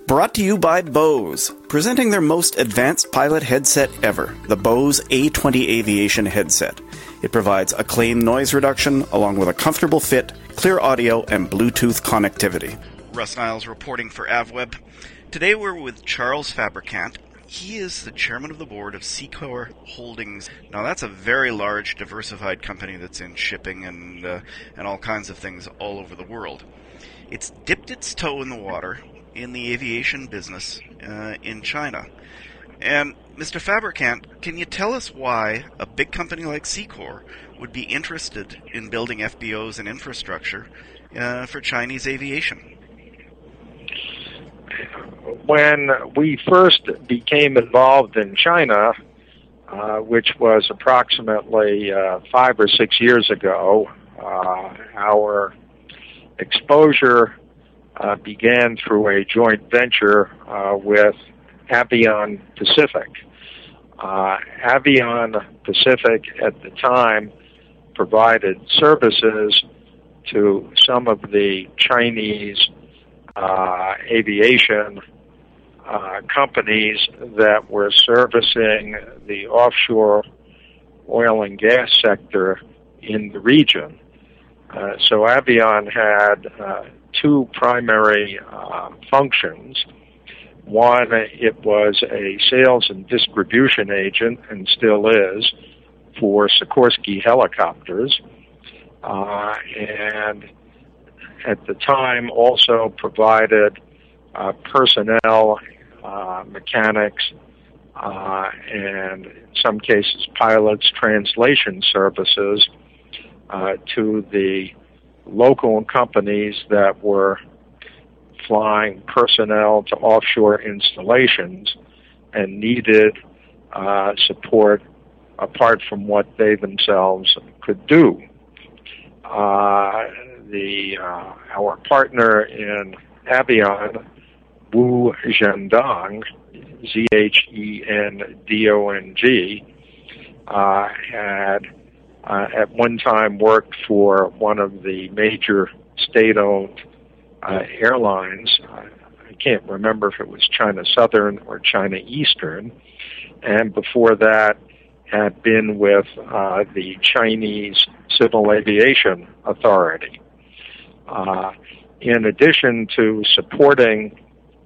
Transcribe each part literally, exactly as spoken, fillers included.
Brought to you by Bose, presenting their most advanced pilot headset ever, the Bose A twenty Aviation headset. It provides acclaimed noise reduction, along with a comfortable fit, clear audio, and Bluetooth connectivity. Russ Niles reporting for AvWeb. Today we're with Charles Fabrikant. He is the chairman of the board of Seacor Holdings. Now that's a very large, diversified company that's in shipping and uh, and all kinds of things all over the world. It's dipped its toe in the water in the aviation business uh, in China. And Mister Fabrikant, can you tell us why a big company like Seacor would be interested in building F B Os and infrastructure uh, for Chinese aviation? When we first became involved in China, uh, which was approximately uh, five or six years ago, uh, our exposure uh, began through a joint venture uh, with Avion Pacific. Uh, Avion Pacific at the time provided services to some of the Chinese uh, aviation uh, companies that were servicing the offshore oil and gas sector in the region. Uh, so Avion had uh, two primary uh, functions. One, it was a sales and distribution agent, and still is, for Sikorsky helicopters. Uh, and at the time also provided uh, personnel, uh, mechanics, uh, and in some cases pilots, translation services uh, to the local companies that were flying personnel to offshore installations and needed uh, support apart from what they themselves could do. Uh, the uh, our partner in Avion, Wu Zhendong, Z H E N D O N G, uh, had uh, at one time worked for one of the major state-owned uh, airlines. I can't remember if it was China Southern or China Eastern, and before that had been with uh, the Chinese Civil Aviation Authority. Uh, in addition to supporting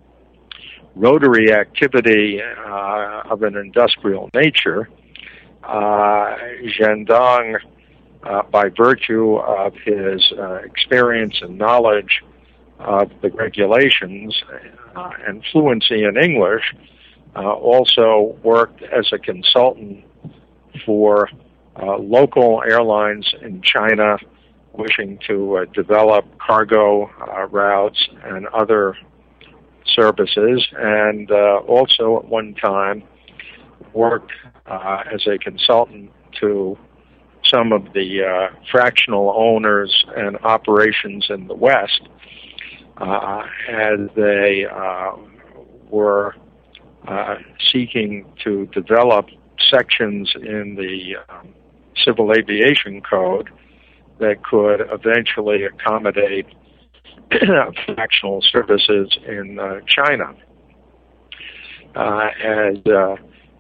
rotary activity uh, of an industrial nature, uh, Zhendong, uh, by virtue of his uh, experience and knowledge of the regulations uh, and fluency in English, uh, also worked as a consultant for uh, local airlines in China wishing to uh, develop cargo uh, routes and other services, and uh, also at one time worked uh, as a consultant to some of the uh, fractional owners and operations in the West uh, as they uh, were uh, seeking to develop sections in the um, Civil Aviation Code that could eventually accommodate fractional services in uh, China. Uh, as uh,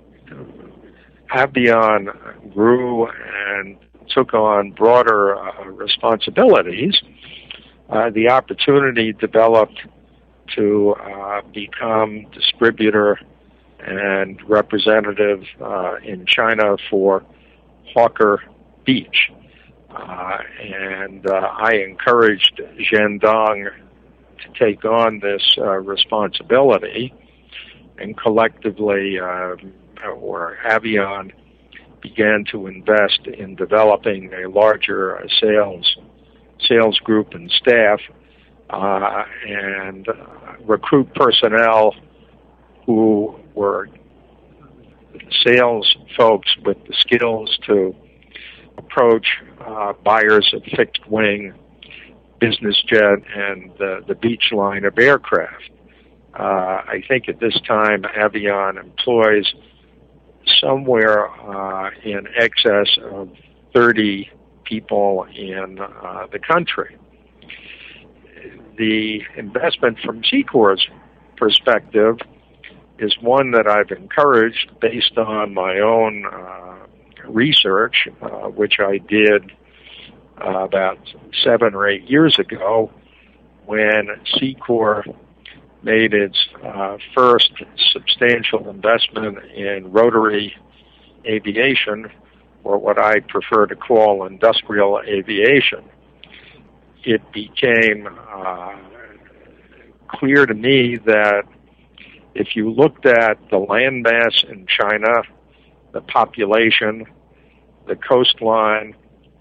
Avion grew and took on broader uh, responsibilities, uh, the opportunity developed to uh, become distributor and representative uh, in China for Hawker Beach. Uh, and uh, I encouraged Zhendong to take on this uh, responsibility, and collectively, uh, or Avion began to invest in developing a larger uh, sales sales group and staff, uh, and uh, recruit personnel who were sales folks with the skills to approach uh, buyers of fixed wing, business jet, and uh, the beach line of aircraft. Uh, I think at this time Avion employs somewhere uh, in excess of thirty people in uh, the country. The investment from Seacor's perspective is one that I've encouraged based on my own uh, research, uh, which I did uh, about seven or eight years ago when Secor made its uh, first substantial investment in rotary aviation, or what I prefer to call industrial aviation. It became uh, clear to me that if you looked at the landmass in China, the population, the coastline,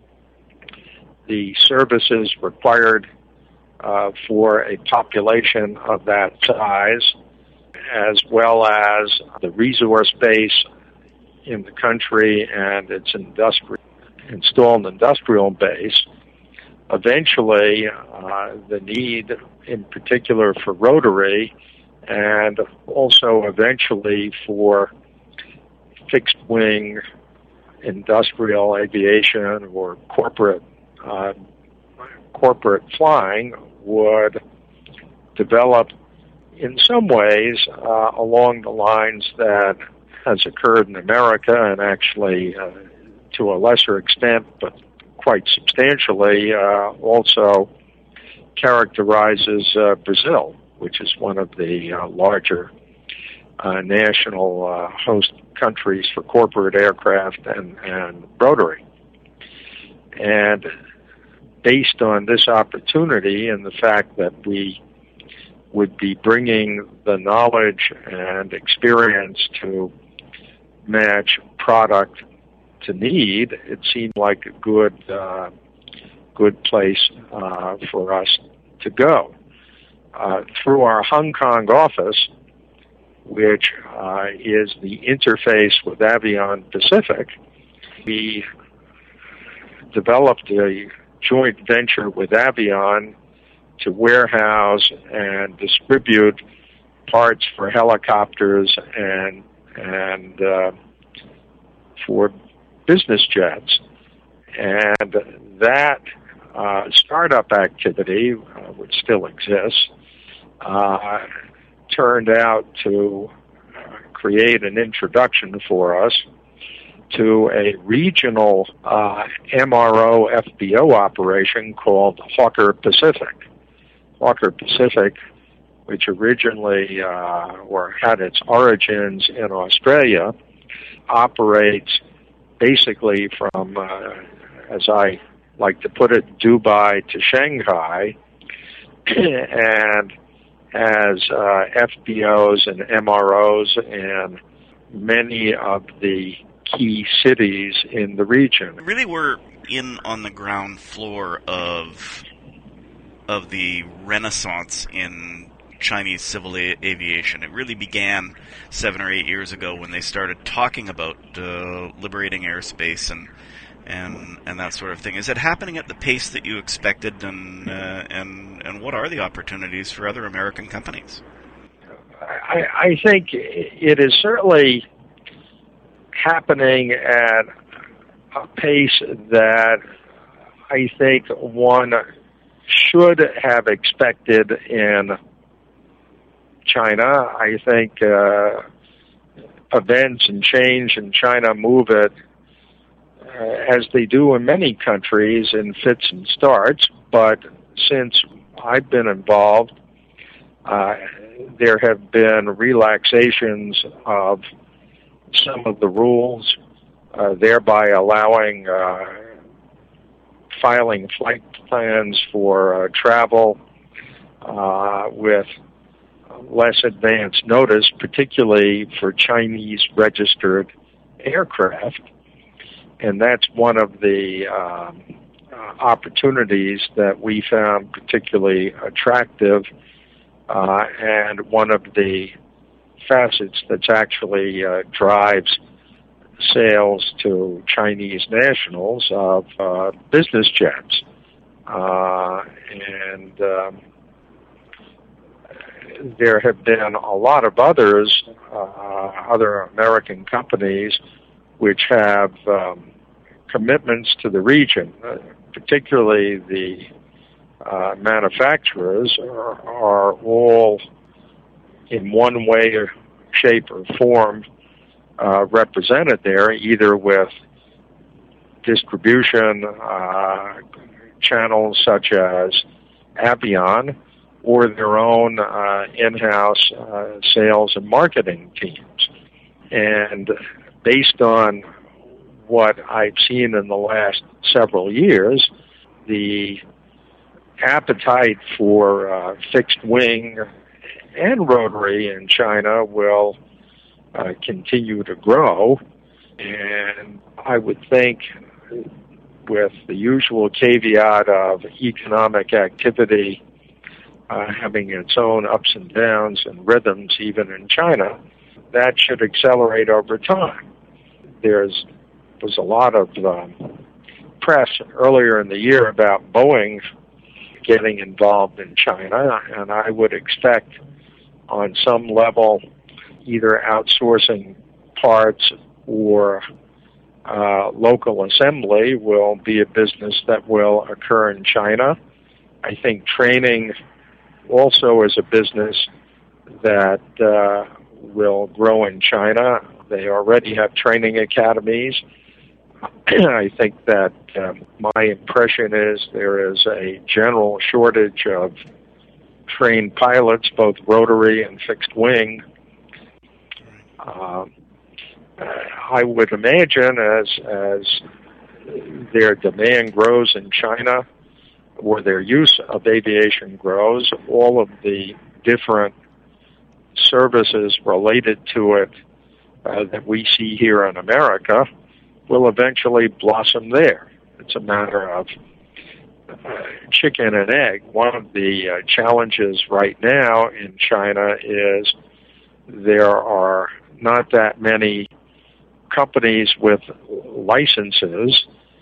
the services required uh, for a population of that size, as well as the resource base in the country and its industri- installed industrial base, eventually uh, the need in particular for rotary and also eventually for fixed-wing industrial aviation or corporate uh, corporate flying would develop in some ways uh, along the lines that has occurred in America, and actually uh, to a lesser extent, but quite substantially, uh, also characterizes uh, Brazil, which is one of the uh, larger uh, national uh, host countries for corporate aircraft and, and rotary. And based on this opportunity and the fact that we would be bringing the knowledge and experience to match product to need, it seemed like a good uh, good place uh, for us to go. Uh, through our Hong Kong office, which uh, is the interface with Avion Pacific, we developed a joint venture with Avion to warehouse and distribute parts for helicopters and and uh, for business jets. And that uh, startup activity, uh, which still exists, uh, turned out to uh, create an introduction for us to a regional uh, M R O F B O operation called Hawker Pacific. Hawker Pacific, which originally uh, or had its origins in Australia, operates basically from, uh, as I like to put it, Dubai to Shanghai, and has uh, F B Os and M R Os in many of the key cities in the region. Really, we're in on the ground floor of of the renaissance in Chinese civil a- aviation. It really began seven or eight years ago when they started talking about uh, liberating airspace and and and that sort of thing. Is it happening at the pace that you expected, and uh, and and what are the opportunities for other American companies? I, I think it is certainly happening at a pace that I think one should have expected in China. I think uh, events and change in China move it, uh, as they do in many countries, in fits and starts. But since I've been involved, uh, there have been relaxations of some of the rules, uh, thereby allowing uh, filing flight plans for uh, travel uh, with less advance notice, particularly for Chinese registered aircraft. And that's one of the um, uh, opportunities that we found particularly attractive, uh, and one of the facets that's actually uh, drives sales to Chinese nationals of uh, business jets. Uh, and um, there have been a lot of others, uh, other American companies, which have um, commitments to the region, uh, particularly the uh, manufacturers are, are all in one way or shape or form uh, represented there, either with distribution uh, channels such as Avion or their own uh, in-house uh, sales and marketing teams. And based on what I've seen in the last several years, the appetite for uh, fixed wing and rotary in China will uh, continue to grow. And I would think, with the usual caveat of economic activity uh, having its own ups and downs and rhythms even in China, that should accelerate over time. There's was a lot of um, press earlier in the year about Boeing getting involved in China, and I would expect on some level either outsourcing parts or uh, local assembly will be a business that will occur in China. I think training also is a business that uh, will grow in China. They already have training academies. I think that um, my impression is there is a general shortage of trained pilots, both rotary and fixed wing. Um, I would imagine as as their demand grows in China, or their use of aviation grows, all of the different services related to it uh, that we see here in America will eventually blossom there. It's a matter of uh, chicken and egg. One of the uh, challenges right now in China is there are not that many companies with licenses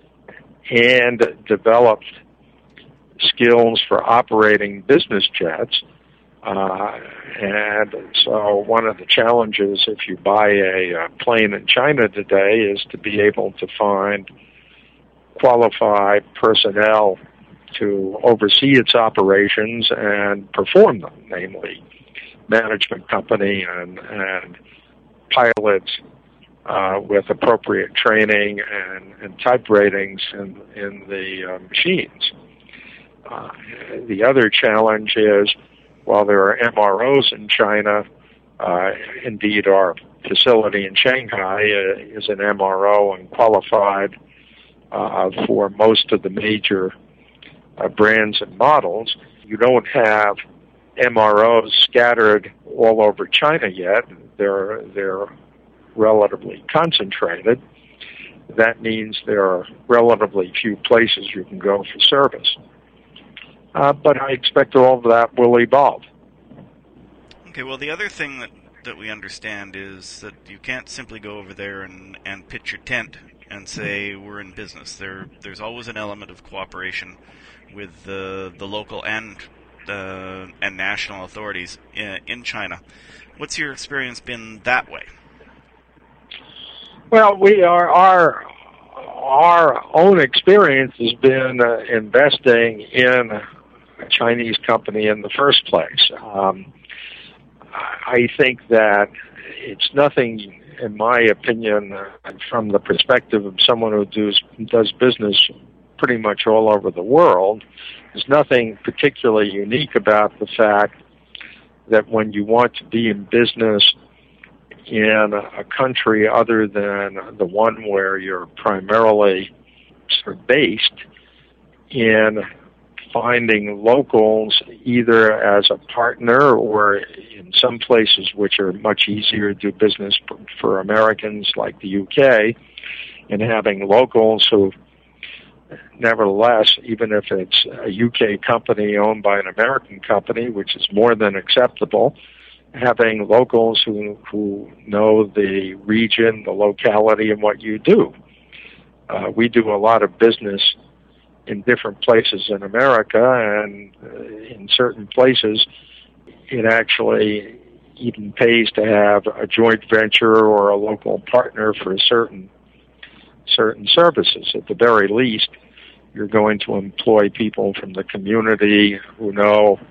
and developed skills for operating business jets. Uh, and so one of the challenges if you buy a, a plane in China today is to be able to find qualified personnel to oversee its operations and perform them, namely management company and, and pilots uh, with appropriate training and, and type ratings in, in the uh, machines. Uh, the other challenge is, while there are M R Os in China, uh, indeed our facility in Shanghai uh, is an M R O and qualified uh, for most of the major uh, brands and models. You don't have M R Os scattered all over China yet. They're, they're relatively concentrated. That means there are relatively few places you can go for service. Uh, but I expect all of that will evolve. Okay, well, the other thing that, that we understand is that you can't simply go over there and, and pitch your tent and say we're in business. There, there's always an element of cooperation with the the local and uh, and national authorities in, in China. What's your experience been that way? Well, we are our our own experience has been uh, investing in a Chinese company in the first place. Um, I think that it's nothing, in my opinion, uh, from the perspective of someone who does, does business pretty much all over the world, there's nothing particularly unique about the fact that when you want to be in business in a country other than the one where you're primarily sort of based, in finding locals either as a partner or in some places which are much easier to do business for Americans like the U K, and having locals who nevertheless, even if it's a U K company owned by an American company, which is more than acceptable, having locals who who know the region, the locality, and what you do. Uh, we do a lot of business in different places in America, and uh, in certain places it actually even pays to have a joint venture or a local partner for certain certain services. At the very least, you're going to employ people from the community who know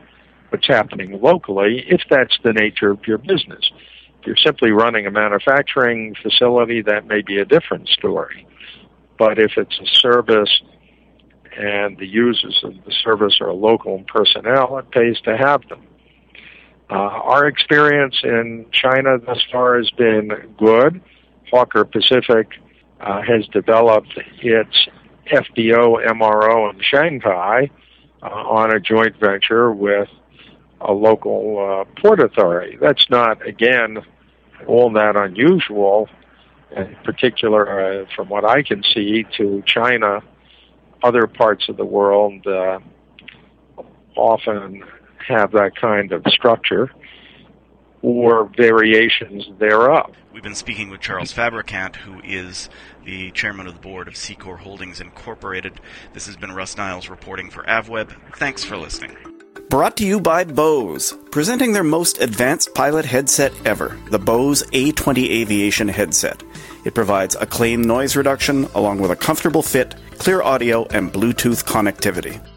what's happening locally if that's the nature of your business. If you're simply running a manufacturing facility, that may be a different story. But if it's a service and the users of the service are local personnel, it pays to have them. Uh, our experience in China thus far has been good. Hawker Pacific uh, has developed its F B O M R O in Shanghai uh, on a joint venture with a local uh, port authority. That's not, again, all that unusual, in particular, uh, from what I can see, to China. Other parts of the world uh, often have that kind of structure or variations thereof. We've been speaking with Charles Fabricant, who is the chairman of the board of Secor Holdings Incorporated. This has been Russ Niles reporting for AvWeb. Thanks for listening. Brought to you by Bose, presenting their most advanced pilot headset ever, the Bose A twenty Aviation headset. It provides acclaimed noise reduction along with a comfortable fit, clear audio, and Bluetooth connectivity.